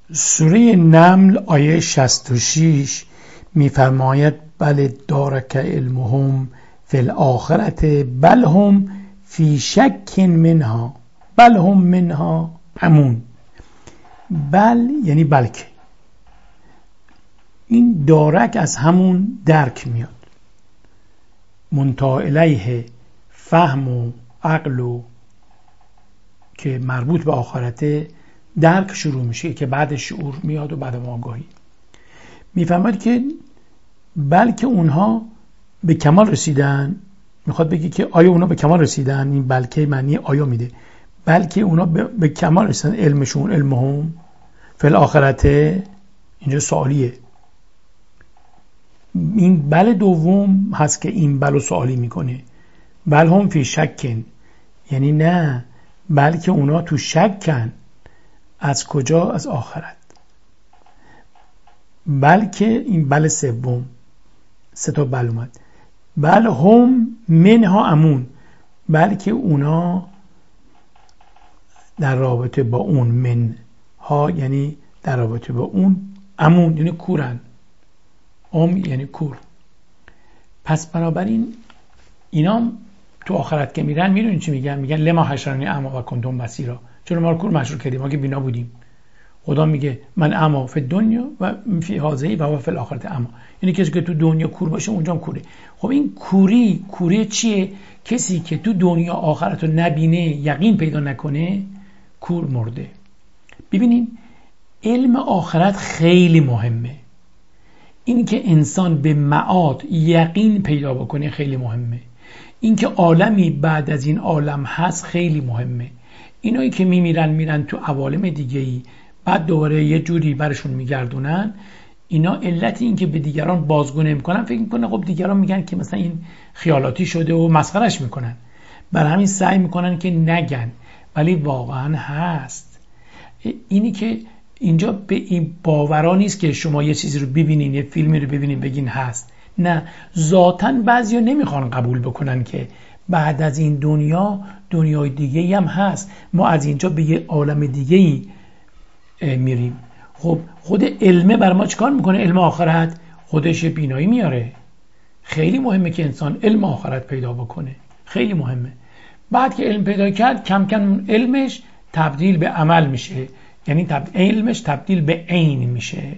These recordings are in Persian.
سوره نمل آیه 66 میفرماید بل دارک علمهم فی الاخرت بل هم فی شک منها بل هم منها عمون. بل یعنی بلکه، این دارک از همون درک میاد، منتهی الیه فهم و عقل و که مربوط به آخرته درک شروع میشه که بعد شعور میاد و بعد آگاهی. میفهمد که بلکه اونها به کمال رسیدن، میخواد بگی که آیا اونا به کمال رسیدن، این بلکه معنی آیا میده، بلکه اونا به کمال رسیدن علمشون، علمهم فی الاخرته، اینجا سوالیه. این بل دوم هست که این بلو سوالی میکنه، بل هم فی شکن، یعنی نه بلکه اونا تو شکن. از کجا؟ از آخرت. بلکه این بل سوم، سه تا بل اومد، بل هم منها امون، بلکه اونا در رابطه با اون، منها یعنی در رابطه با اون، امون یعنی کورن، یعنی کور. پس بنابراین اینا تو آخرت که میرن میدونین چی میگن؟ میگن لما حشرنی اعما و کنتم بصیرا، چرا ما رو کور مشهور کردیم، ما که بینا بودیم. خدا میگه من اعما فی دنیا و فی هذه و فی الاخرت اعما، یعنی کسی که تو دنیا کور باشه اونجا هم کوره. خب این کوری چیه؟ کسی که تو دنیا آخرت رو نبینه، یقین پیدا نکنه، کور مرده. ببینین علم آخرت خیلی مهمه، این که انسان به معاد یقین پیدا بکنه خیلی مهمه، این که عالمی بعد از این عالم هست خیلی مهمه. اینایی که میرن تو عوالم دیگه‌ای بعد دوباره یه جوری برشون میگردونن، اینا علت این که به دیگران بازگو نمیکنن، فکر میکنن خب دیگران میگن که مثلا این خیالاتی شده و مسخرش میکنن، برای همین سعی میکنن که نگن، ولی واقعا هست. اینی که اینجا به این باورا نیست که شما یه چیزی رو ببینین، یه فیلمی رو ببینین بگین هست، نه، ذاتاً بعضیا نمیخوان قبول بکنن که بعد از این دنیای دیگه‌ای هم هست، ما از اینجا به یه عالم دیگه‌ای میریم. خب خود علمه بر ما چیکار میکنه؟ علم آخرت خودش بینایی میاره. خیلی مهمه که انسان علم آخرت پیدا بکنه، خیلی مهمه. بعد که علم پیدا کرد کم کم علمش تبدیل به عمل میشه، یعنی علمش تبدیل به عین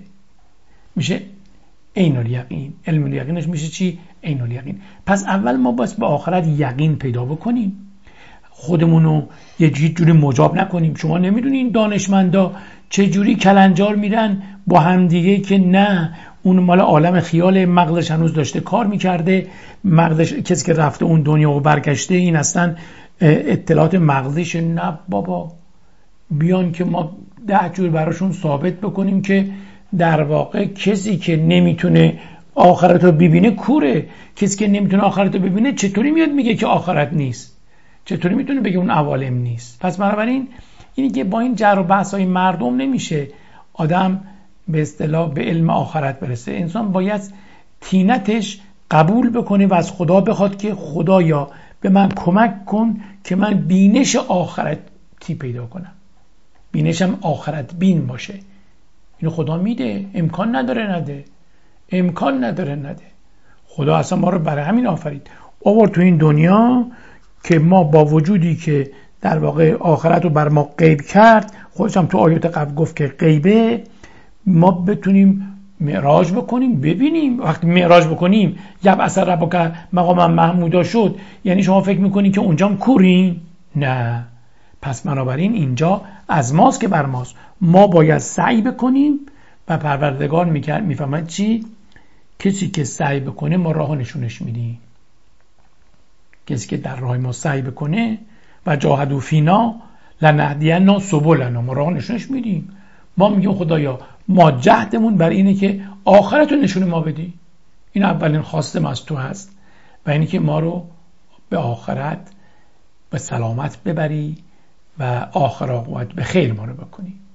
میشه عین الیقین. علم الیقینش میشه چی؟ عین الیقین. پس اول ما باید به آخرت یقین پیدا بکنیم، خودمونو یه جوری مجاب نکنیم. شما نمیدونین دانشمندا چه جوری کلنجار میرن با هم دیگه که نه اون مال عالم خیال، مغزش هنوز داشته کار میکرده، مغزش کسی که رفته اون دنیا و برگشته این اصلا اطلاعات مغزیش، نه بابا، بیان که ما 10 جور براشون ثابت بکنیم که در واقع کسی که نمیتونه آخرت رو ببینه کوره. کسی که نمیتونه آخرت رو ببینه چطوری میاد میگه که آخرت نیست؟ چطوری میتونه بگه اون عوالم نیست؟ پس بنابراین اینی که با این جر و بحث‌های مردم نمیشه آدم به اصطلاح به علم آخرت برسه. انسان باید تینتش قبول بکنه و از خدا بخواد که خدایا به من کمک کن که من بینش آخرتی پیدا کنم، بینشم آخرت بین باشه. اینو خدا میده، امکان نداره نده. خدا اصلا ما رو برای همین آفرید، آورد تو این دنیا که ما با وجودی که در واقع آخرت رو بر ما غیب کرد، خودش هم تو آیات قبل گفت که غیبه، ما بتونیم معراج بکنیم ببینیم. وقتی معراج بکنیم یبعث ربک مقام محمودا شد، یعنی شما فکر میکنین که اونجا هم کورین؟ نه. پس بنابراین اینجا از ماست که بر ماست، ما باید سعی بکنیم و پروردگار میفهمد چی؟ کسی که سعی بکنه ما راه نشونش میدیم. کسی که در راه ما سعی بکنه و جاهدوا فینا لنهدینا سبلنا، ما راه نشونش میدیم. ما میگیم خدایا ما جهدمون بر اینه که آخرت رو نشون ما بدی. این اولین خواستم از تو هست و اینی که ما رو به آخرت به سلامت ببری و آخر عاقبت به خیر ما رو بکنی.